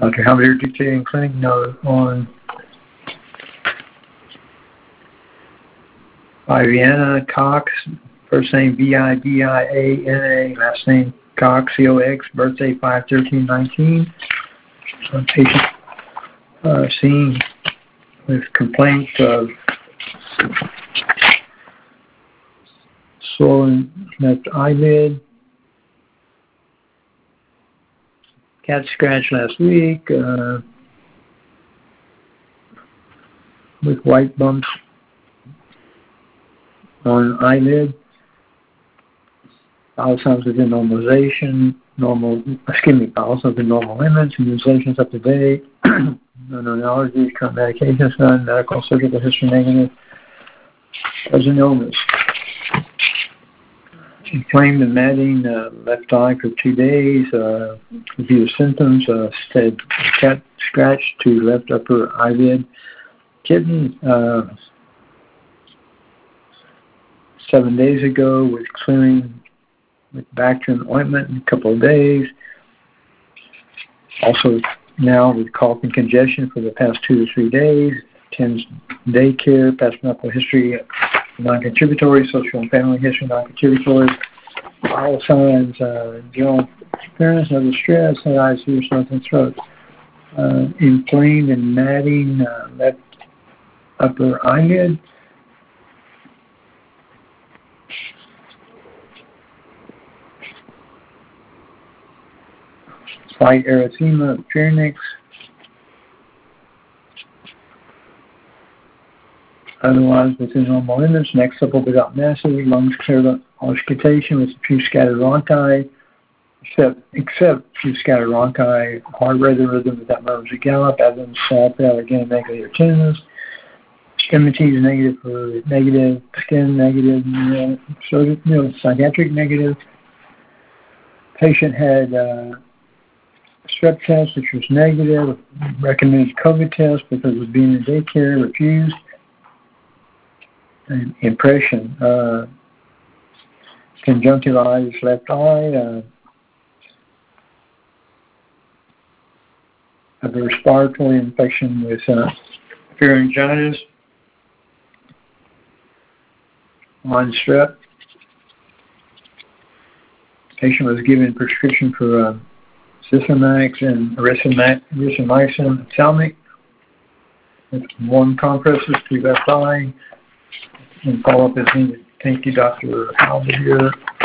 Dr. Halbert dictating clinic note on Viviana Cox, first name Vidiana, last name Cox, COX, birthday 5/13/19. Patient seen with complaints of swollen left eyelid, cat scratch last week, with white bumps on eyelid. Bowel sounds within normalization, bowel sounds within normal limits, immunizations up to date, no known allergies, current medications none, medical surgical history negative. Present illness. Inflamed and matting left eye for 2 days. Review symptoms. Said cat scratch to left upper eyelid. Kidney 7 days ago with clearing with Bactrim ointment in a couple of days. Also now with cough and congestion for the past 2 to 3 days. Attends daycare, past medical history non-contributory, social and family history non-contributory. All signs, general appearance, no distress, head, eyes, ears, nose, and throat. Inflamed and matting left upper eyelid. Slight erythema of pharynx. Otherwise, within normal limits, neck supple without massively, lungs cleared up, auscultation with a few scattered rhonchi, except few scattered rhonchi, heart rhythm without murmurs or gallop, abdomen soft, allergen, negative tinnitus, extremities negative, skin negative, psychiatric negative. Patient had strep test, which was negative, recommended COVID test because it was being in daycare, refused. And impression, conjunctivitis left eye, a respiratory infection with pharyngitis, on strep. Patient was given prescription for Sysamax and erythromycin ophthalmic with 1 compresses to left eye. And follow-up is needed. Thank you, Dr. Halbert.